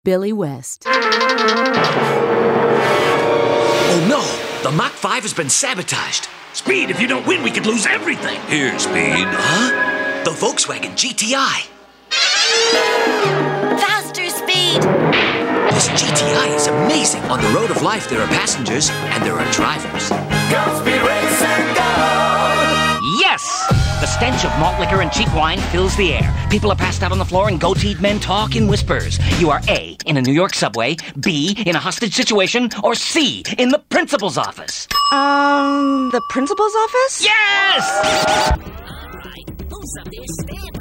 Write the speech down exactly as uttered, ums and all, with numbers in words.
Billy West. Oh no! The Mach five has been sabotaged. Speed, if you don't win, we could lose everything. Here, Speed. Huh? The Volkswagen G T I. Faster, Speed! This G T I is amazing. On the road of life, there are passengers and there are drivers. Go, Speed, race and go! Yes! The stench of malt liquor and cheap wine fills the air. People are passed out on the floor and goateed men talk in whispers. You are A, in a New York subway, B, in a hostage situation, or C, in the principal's office. Um, the principal's office? Yes! All right, who's up there? Stand